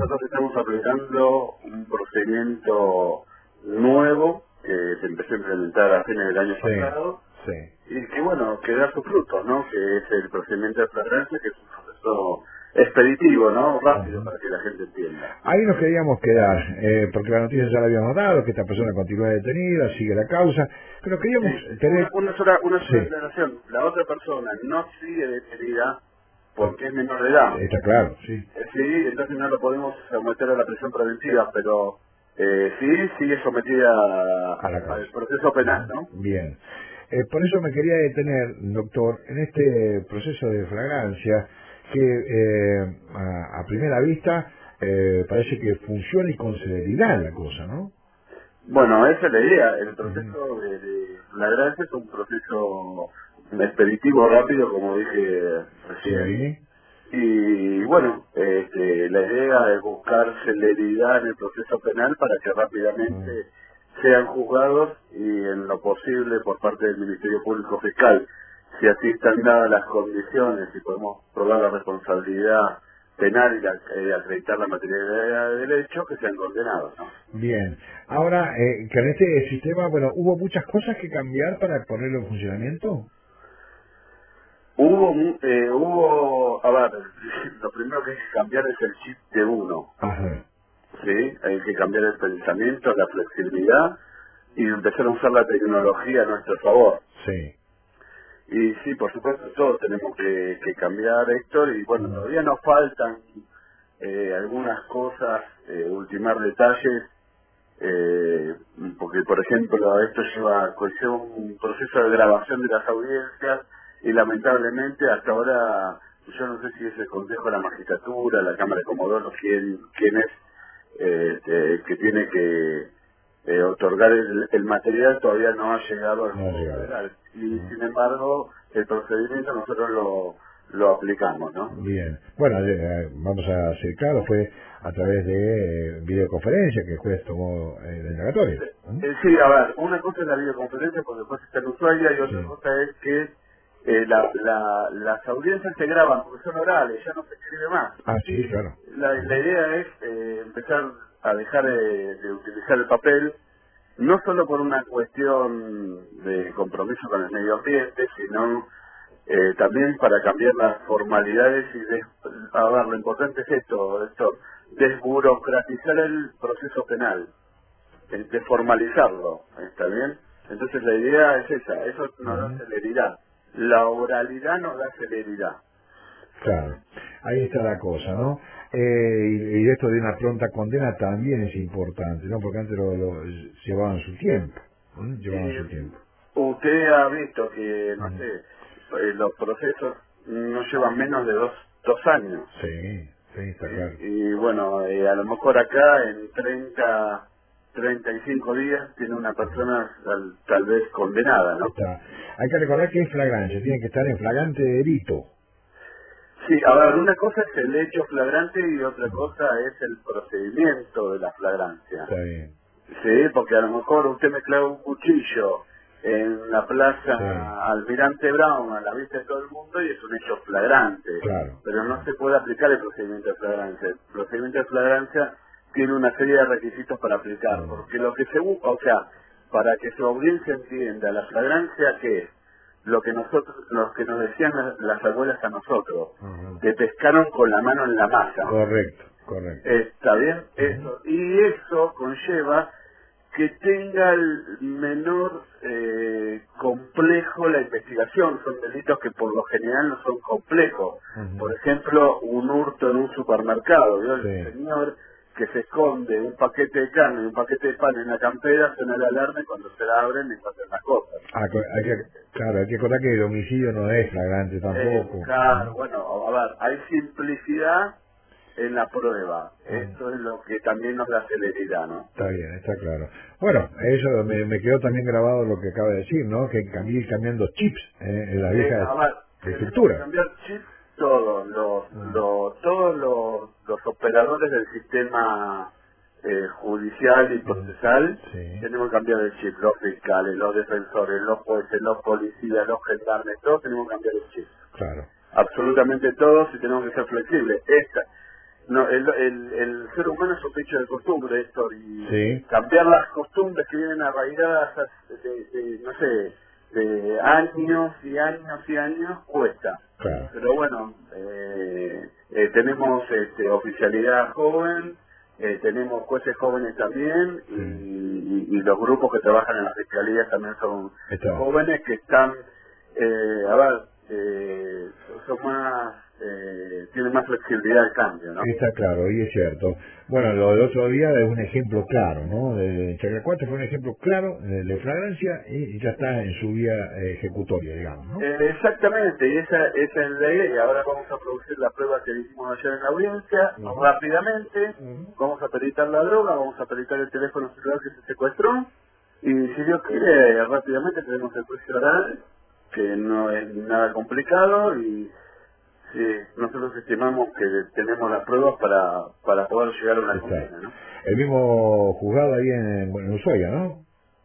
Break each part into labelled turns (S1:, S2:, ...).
S1: nosotros estamos aplicando un procedimiento nuevo que se empezó a implementar a fines del año pasado y que, bueno, que da sus frutos, ¿no? Que es el procedimiento de flagrancia, que es un proceso expeditivo, ¿no? Rápido, para que la gente entienda.
S2: Ahí nos queríamos quedar, porque la noticia ya la habíamos dado, que esta persona continúa detenida, sigue la causa, pero queríamos tener...
S1: Una sola aclaración. La otra persona no sigue detenida porque es menor de edad.
S2: Está claro, sí.
S1: Sí, entonces no lo podemos someter a la prisión preventiva, pero sí sigue sometida al proceso penal, ¿no?
S2: Bien. Por eso me quería detener, doctor, en este proceso de flagrancia que a primera vista parece que funciona y con celeridad la cosa, ¿no?
S1: Bueno, esa es la idea. El proceso de flagrancia es un proceso expeditivo rápido, como dije recién. Y bueno, la idea es buscar celeridad en el proceso penal para que rápidamente sean juzgados y en lo posible por parte del Ministerio Público Fiscal, si así están dadas las condiciones y podemos probar la responsabilidad penal y acreditar la materialidad del derecho, que sean condenados, ¿no?
S2: Bien. Ahora, que en este sistema, bueno, ¿hubo muchas cosas que cambiar para ponerlo en funcionamiento?
S1: A ver, lo primero que hay que cambiar es el chip de uno.
S2: Ajá.
S1: Sí, hay que cambiar el pensamiento, la flexibilidad y empezar a usar la tecnología a nuestro favor.
S2: Sí.
S1: Y sí, por supuesto, todos tenemos que cambiar, Héctor, y bueno, todavía nos faltan algunas cosas, ultimar detalles, porque por ejemplo esto lleva un proceso de grabación de las audiencias y lamentablemente hasta ahora yo no sé si es el Consejo de la Magistratura, la Cámara de Comodoro, quién es que tiene que otorgar el material, todavía no ha llegado al juego federal y sin embargo el procedimiento nosotros lo aplicamos, ¿no?
S2: Bien. Bueno, vamos a ser claros, fue a través de videoconferencia que el juez tomó el indagatorio.
S1: Sí, a ver, una cosa es la videoconferencia porque después está el usuario y otra cosa es que las audiencias se graban porque son orales, ya no se escribe más.
S2: Ah, sí, claro.
S1: La idea es empezar a dejar de utilizar el papel, no solo por una cuestión de compromiso con el medio ambiente, sino también para cambiar las formalidades y a ver, lo importante es esto, desburocratizar el proceso penal, formalizarlo, ¿está bien? Entonces la idea es esa, eso nos da celeridad, la oralidad nos da celeridad.
S2: Claro, ahí está la cosa, ¿no? Y esto de una pronta condena también es importante, ¿no? Porque antes lo llevaban su tiempo, llevaban su tiempo.
S1: Usted ha visto que, no sé, los procesos no llevan menos de dos años.
S2: Sí, sí, está claro.
S1: Y bueno, a lo mejor acá en 35 días tiene una persona tal vez condenada, ¿no?
S2: Hay que recordar que es flagrancia, tiene que estar en flagrante delito.
S1: Sí, a ver, una cosa es el hecho flagrante y otra cosa es el procedimiento de la flagrancia.
S2: Está bien.
S1: Sí, porque a lo mejor usted me clava un cuchillo en la plaza Almirante Brown a la vista de todo el mundo y es un hecho flagrante.
S2: Claro.
S1: Pero no se puede aplicar el procedimiento de flagrancia. El procedimiento de flagrancia tiene una serie de requisitos para aplicar, porque lo que se busca, o sea, para que su audiencia entienda, la flagrancia, ¿qué es? Lo que nos decían las abuelas a nosotros, que pescaron con la mano en la masa.
S2: Correcto, correcto.
S1: ¿Está bien? Eso. Y eso conlleva que tenga el menor complejo la investigación. Son delitos que por lo general no son complejos. Por ejemplo, un hurto en un supermercado. ¿Vio? El señor que se esconde un paquete de carne y un paquete de pan en la campera, suena la alarma y cuando se la abren encuentran las cosas.
S2: Claro, hay que acordar que el homicidio no es flagrante tampoco.
S1: Claro, bueno, a ver, hay simplicidad en la prueba. Esto es lo que también nos da celeridad, ¿no?
S2: Está bien, está claro. Bueno, eso me quedó también grabado lo que acaba de decir, ¿no? Que ir cambiando chips en la vieja estructura.
S1: Cambiar chips todos los operadores del sistema judicial y procesal. Tenemos que cambiar el chip, los fiscales, los defensores, los jueces, los policías, los gendarmes, todos tenemos que cambiar el chip.
S2: Claro.
S1: Absolutamente todos y tenemos que ser flexibles. no, el ser humano es un bicho de costumbre, Héctor, y
S2: Sí,
S1: cambiar las costumbres que vienen arraigadas no sé, de años y años y años, cuesta.
S2: claro.
S1: Pero bueno, tenemos oficialidad joven, tenemos jueces jóvenes también,
S2: Sí.
S1: y los grupos que trabajan en las fiscalías también son
S2: Está.
S1: jóvenes que están, a ver, son más, tienen más flexibilidad al cambio, ¿no?
S2: Está claro, y es cierto. Bueno, lo del otro día es un ejemplo claro, ¿no? De Chacacuate fue un ejemplo claro de flagrancia y ya está en su vía ejecutoria, digamos, ¿no?
S1: Exactamente, y esa es la idea. Ahora vamos a producir la prueba que hicimos ayer en la audiencia,
S2: Ujú.
S1: rápidamente,
S2: Ujú.
S1: vamos a peritar la droga, vamos a peritar el teléfono celular que se secuestró, y si Dios quiere, rápidamente tenemos el juicio oral, que no es nada complicado, y sí, nosotros estimamos que tenemos las pruebas para poder llegar a una
S2: Está.
S1: condena, ¿no?
S2: El mismo juzgado ahí en Ushuaia, ¿no?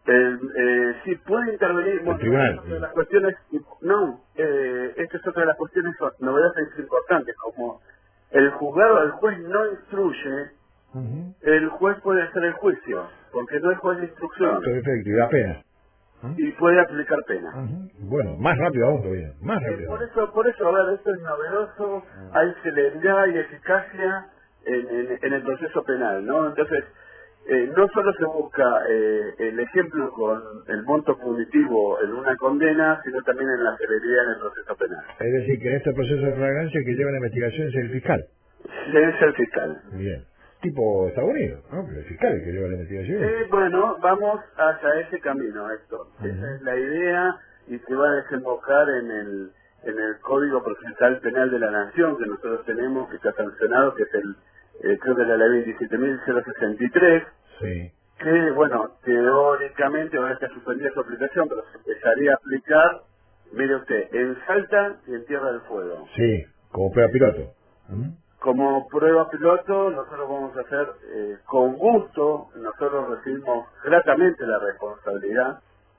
S1: Sí, puede intervenir,
S2: El
S1: bueno, esta es
S2: tribunal.
S1: otra de las cuestiones, no, esta es otra de las cuestiones, novedades importantes, como el juzgado, el juez no instruye,
S2: Ujú.
S1: el juez puede hacer el juicio, porque no es juez de instrucción,
S2: Perfecto, y da pena. ¿Mm?
S1: y puede aplicar pena.
S2: Ujú. Bueno, más rápido aún todavía, más rápido aún.
S1: Por eso, a ver, esto es novedoso, hay celeridad y eficacia en el proceso penal, ¿no? Entonces, no solo se busca el ejemplo con el monto punitivo en una condena, sino también en la celeridad en el proceso penal.
S2: Es decir, que en este proceso de flagrancia que lleva la investigación es el fiscal.
S1: Debe ser fiscal.
S2: Bien. Tipo Estados Unidos, ¿no? Pero el fiscal el que lleva la investigación.
S1: Bueno, vamos hacia ese camino, Héctor. Esa
S2: Ujú.
S1: es la idea y se va a desembocar en el Código Procesal Penal de la Nación que nosotros tenemos, que está sancionado, que es creo que es la ley 27.063,
S2: Sí,
S1: que, bueno, teóricamente ahora está suspendida su aplicación, pero se empezaría a aplicar, mire usted, en Salta y en Tierra del Fuego.
S2: sí, como prueba piloto. Ujú.
S1: Como prueba piloto, nosotros vamos a hacer con gusto, nosotros recibimos gratamente la responsabilidad,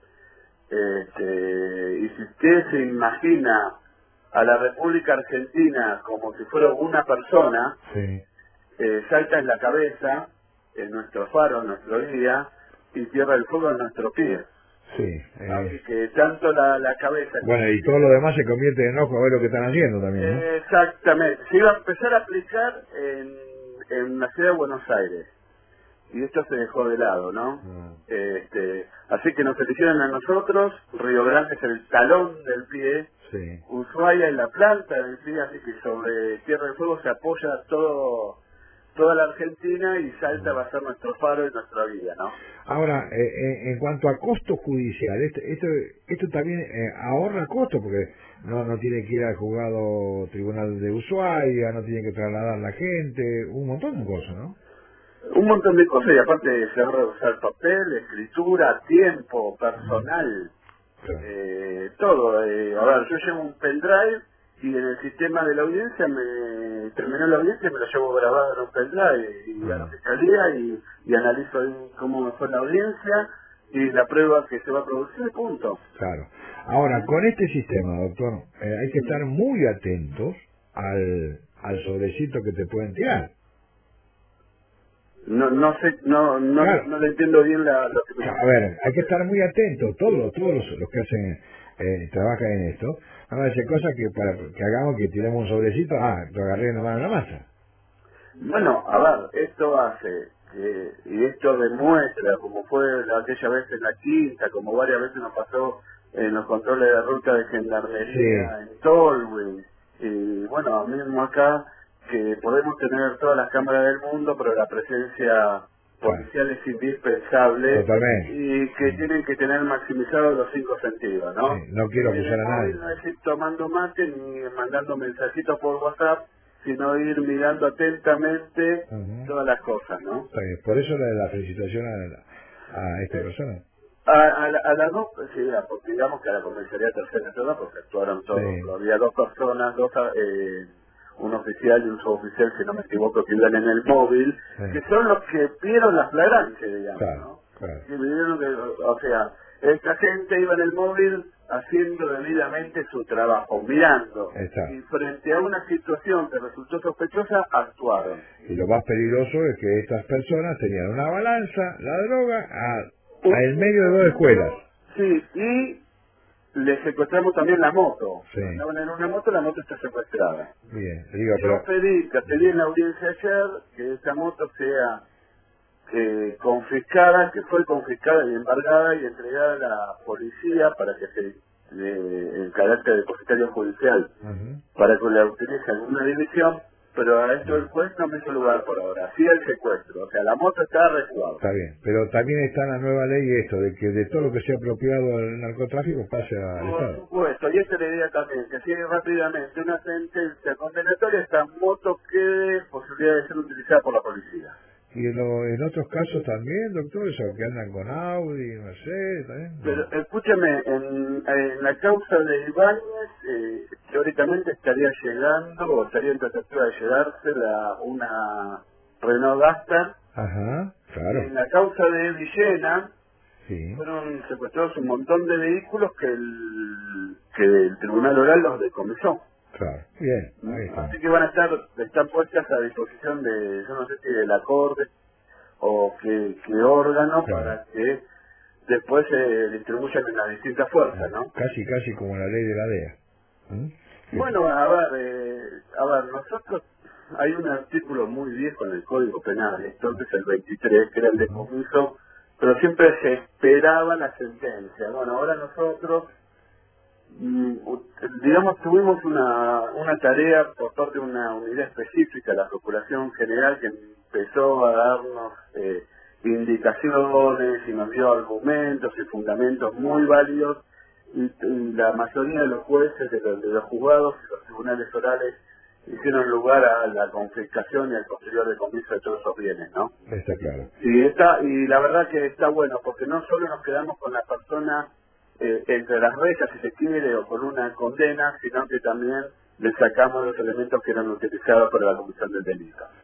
S1: y si usted se imagina a la República Argentina como si fuera una persona,
S2: Sí,
S1: Salta es la cabeza, es nuestro faro, nuestro guía, y Tierra del Fuego es nuestro pie.
S2: sí.
S1: Así que tanto la cabeza
S2: Bueno,
S1: como
S2: y todo lo demás se convierte en ojo a ver lo que están haciendo también, ¿no?
S1: exactamente, se iba a empezar a aplicar en la ciudad de Buenos Aires, y esto se dejó de lado, ¿no?
S2: Mm.
S1: Así que nos eligieron a nosotros, Río Grande es el talón del pie,
S2: Sí.
S1: Ushuaia es la planta del pie, así que sobre Tierra del Fuego se apoya toda la Argentina, y Salta
S2: Mm.
S1: va a ser nuestro faro y nuestra guía, ¿no?
S2: Ahora, en cuanto a costo judicial, esto también ahorra costo, porque no tiene que ir al juzgado tribunal de Ushuaia, no tiene que trasladar la gente, un montón de cosas, ¿no?
S1: Un montón de cosas, y aparte se ahorra usar papel, escritura, tiempo,
S2: Ujú.
S1: personal,
S2: Claro.
S1: todo. A ver, yo llevo un pendrive y en el sistema de la audiencia terminó la audiencia y me lo llevo grabado en un pendrive y a la
S2: Ah,
S1: fiscalía y analizo ahí cómo fue la audiencia y la prueba que se va a producir, punto.
S2: claro. Ahora, con este sistema, doctor, hay que estar muy atentos al sobrecito que te pueden tirar.
S1: No sé,
S2: Claro.
S1: no le entiendo bien lo que me
S2: A ver, hay que estar muy atentos, todos los que hacen, trabajan en esto, van a hacer cosas que para que hagamos que tiremos un sobrecito, lo agarré en la mano en la masa.
S1: Bueno, a ver, esto hace y esto demuestra, como fue aquella vez en la quinta, como varias veces nos pasó en los controles de ruta de
S2: Sí,
S1: gendarmería, en Tolwyn, y bueno, mismo acá, que podemos tener todas las cámaras del mundo, pero la presencia
S2: claro,
S1: policial es indispensable
S2: totalmente.
S1: y que
S2: Mm.
S1: tienen que tener maximizados los 5 sentidos,
S2: Sí,
S1: ¿no?
S2: no
S1: Y
S2: quiero
S1: en
S2: acusar
S1: el
S2: a
S1: móvil
S2: nadie.
S1: no es ir tomando mate ni mandando mensajitos por WhatsApp, sino ir mirando atentamente
S2: Ujú.
S1: todas las cosas, ¿no?
S2: Está bien. Por eso la felicitación a esta
S1: Eh,
S2: persona.
S1: a las dos, sí, porque digamos que a la comisaría tercera zona, porque actuaron todos,
S2: Sí,
S1: había dos personas, un oficial y un suboficial, si no me equivoco, que iban en el móvil, que
S2: sí,
S1: son los que vieron la flagrancia, digamos,
S2: claro,
S1: ¿no?
S2: claro.
S1: Que vieron que, o sea, esta gente iba en el móvil haciendo debidamente su trabajo, mirando,
S2: Exacto.
S1: y frente a una situación que resultó sospechosa, actuaron.
S2: Y lo más peligroso es que estas personas tenían una balanza, la droga, a el medio de dos escuelas.
S1: Sí, y le secuestramos también la moto.
S2: Sí.
S1: Andaban en una moto, la moto está secuestrada.
S2: Bien, digo,
S1: Yo
S2: pero...
S1: pedí en la audiencia ayer que esa moto sea confiscada, que fue confiscada y embargada y entregada a la policía para que se, en carácter depositario judicial, para que la utilice en una división, pero a esto el juez no me hizo lugar por ahora. Sí el secuestro, o sea, la moto está arrestada.
S2: Está bien, pero también está la nueva ley esto, de que de todo lo que sea apropiado al narcotráfico pase al
S1: Por
S2: Estado.
S1: supuesto, y esta es la idea también, que sigue rápidamente una sentencia condenatoria, esta moto quede posibilidad de ser utilizada por la policía.
S2: Y en otros casos también, doctor, eso que andan con Audi, no sé, también.
S1: Pero escúchame, en la causa de Ibáñez, teóricamente estaría llegando, o estaría en tratativa de llegarse una Renault Duster.
S2: Ajá, claro.
S1: En la causa de Villena,
S2: Sí,
S1: fueron secuestrados un montón de vehículos que el Tribunal Oral los decomisó.
S2: claro. Bien, ahí está.
S1: Así que están puestas a disposición de, yo no sé si de la Corte o qué órgano,
S2: Claro.
S1: para que después se distribuyan en las distintas fuerzas, ¿no?
S2: Casi como la ley de la DEA.
S1: Bueno, a ver, nosotros, hay un artículo muy viejo en el Código Penal, entonces el 23, que era el decomiso, pero siempre se esperaba la sentencia. Bueno, ahora nosotros, digamos, tuvimos una tarea por parte de una unidad específica, la Procuración General, que empezó a darnos indicaciones y nos dio argumentos y fundamentos muy válidos, y la mayoría de los jueces, de los juzgados y los tribunales orales hicieron lugar a la confiscación y al posterior decomiso de todos esos bienes, ¿no?
S2: Está claro.
S1: Y la verdad que está bueno, porque no solo nos quedamos con la persona entre las rejas, si se quiere, o con una condena, sino que también le sacamos los elementos que eran utilizados para la comisión del delito.